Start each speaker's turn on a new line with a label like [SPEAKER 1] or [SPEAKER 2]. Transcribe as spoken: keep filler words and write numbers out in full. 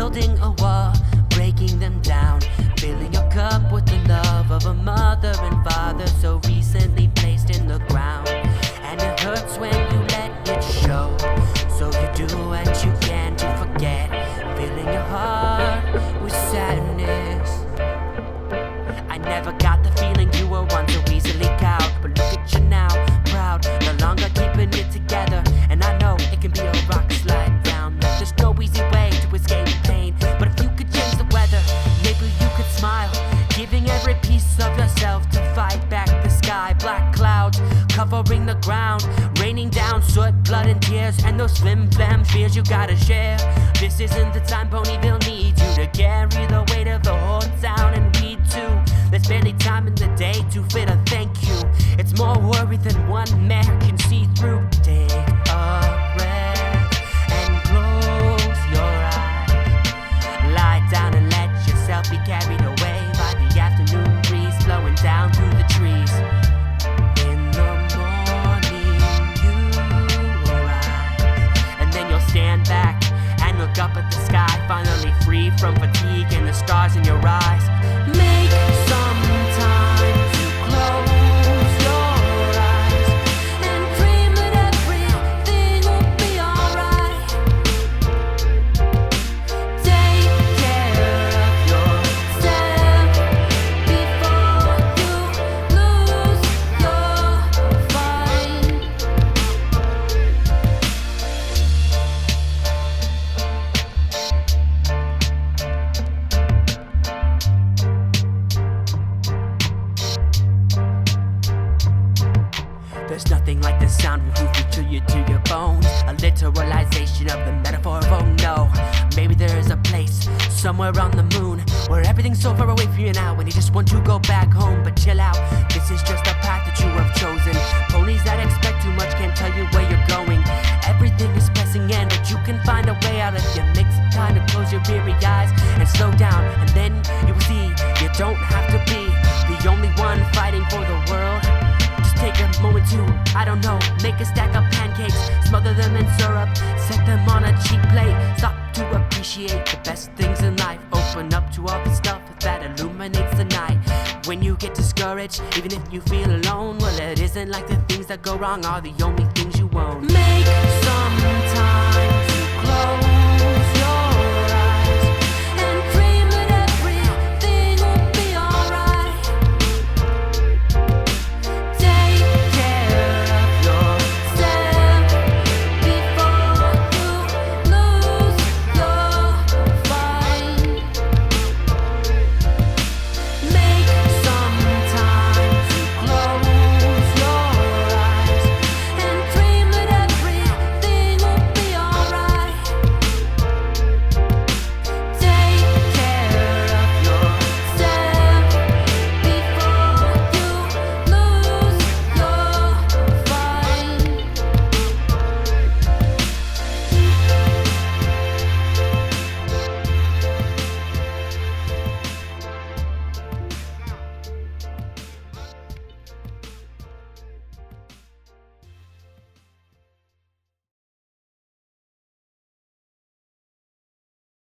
[SPEAKER 1] building a wall, breaking them down, filling your cup with the love of a mother and father so recently placed in the ground. And it hurts when you let it show, so you do what you can to forget, filling your heart with sadness. I never got the feeling you were once so easily cowed, but look at you now, proud, no longer keeping it together. And I know it can be a rock slide down, that there's no easy way to escape pain. But if you could change the weather, maybe you could smile, giving every piece of yourself to fight back the sky. Black clouds covering the ground, raining down soot, blood and tears, and those flim flam fears you gotta share. This isn't the time Ponyville needs you to carry the weight of the whole town, and we too. There's barely time in the day to fit a thank you. It's more worry than one man can see through. Take a breath and close your eyes. Lie down and let yourself be carried away by the afternoon breeze blowing down through the trees. In the morning you arise, and then you'll stand back and look up at the sky, finally free from fatigue and the stars in your eyes. Make some time to close your eyes and dream that everything will be alright. Take care of yourself before you lose your fight. There's nothing like the sound will move you to you to your bones. A literalization of the metaphor of oh no. Maybe there is a place somewhere on the moon where everything's so far away from you now and you just want to go back home. But chill out, this is just a path that you have chosen. Ponies that expect too much can't tell you where you're going. Everything is pressing in, but you can find a way out if you make some time to close your weary eyes and slow down. And then you will see you don't have to be the only one fighting for the world. Take a moment to, I don't know, make a stack of pancakes, smother them in syrup, set them on a cheap plate. Stop to appreciate the best things in life. Open up to all the stuff that illuminates the night. When you get discouraged, even if you feel alone, well, it isn't like the things that go wrong are the only things you own. Make some time to close